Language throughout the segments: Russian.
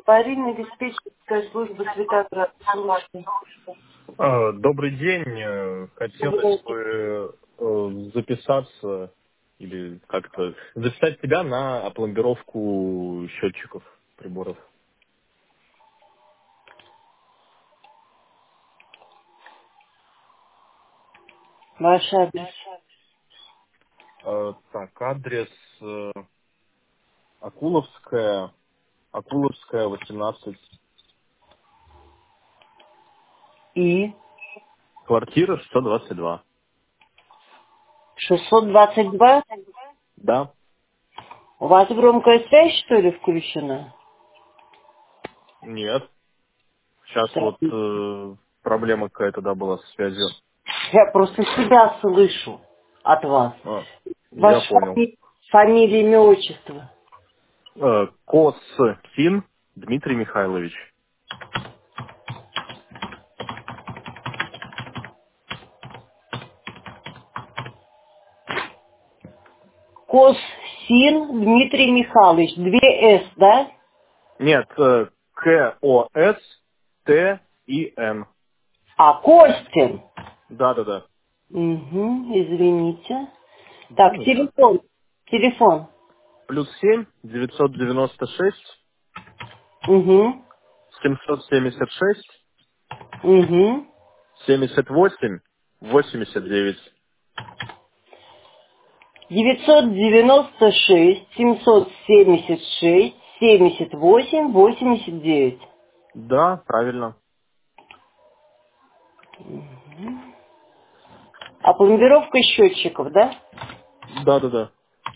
Аварийно-диспетчерская служба Светоград. Слушай. Добрый день. Хотелось Здравствуйте. бы записаться или как-то записать тебя на опломбировку счетчиков приборов. Ваш адрес. Так, адрес Акуловская, Акуловская, 18, И квартира 122. 622. Да? У вас громкая связь, что ли, включена? Нет. Сейчас Так. вот проблема какая-то, да, была с связью. Я просто себя слышу от вас. Я Ваша понял. фамилия, имя, отчество. Косин Дмитрий Михайлович. Косин Дмитрий Михайлович. 2 С, да? Нет, Костин. А, Костин. Да-да-да. Угу, извините. Да, Так, ничего. телефон. Телефон. +7 996 Угу. 776 Угу. 78 89. 996 776 78 89. Да, правильно. А пломбировка счетчиков, да? Да-да-да.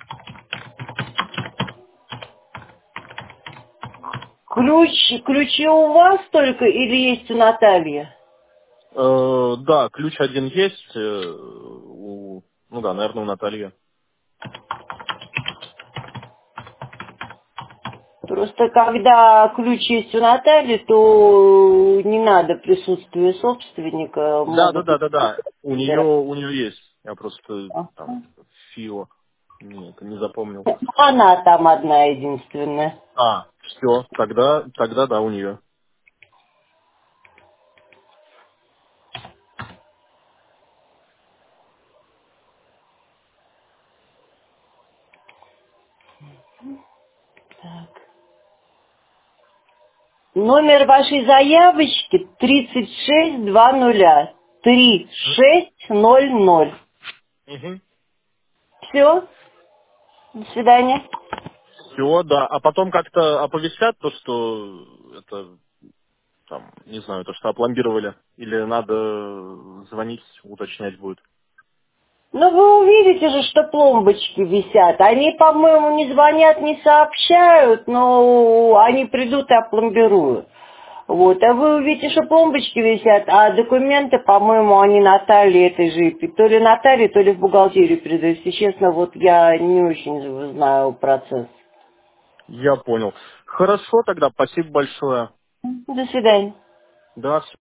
Ключи у вас только или есть у Натальи? Да, ключ один есть. Ну да, наверное, у Натальи. Просто когда ключ есть у Натальи, то не надо присутствие собственника, могут... Да-да-да-да-да. У нее есть. Я просто там ФИО не запомнил. Она там одна единственная. Все, тогда да, у нее. Так. Номер вашей заявочки 3620. 3600. Угу. Все. До свидания. Все, да. А потом как-то оповестят то, что это, там, не знаю, то, что опломбировали. Или надо звонить, уточнять будет. Ну, вы увидите же, что пломбочки висят. Они, по-моему, не звонят, не сообщают, но они придут и опломбируют. Вот, а вы увидите, что пломбочки висят, а документы, по-моему, они Наталье этой же, то ли Наталье, то ли в бухгалтерию передают. Если честно, вот я не очень знаю процесс. Я понял. Хорошо тогда, спасибо большое. До свидания. Да,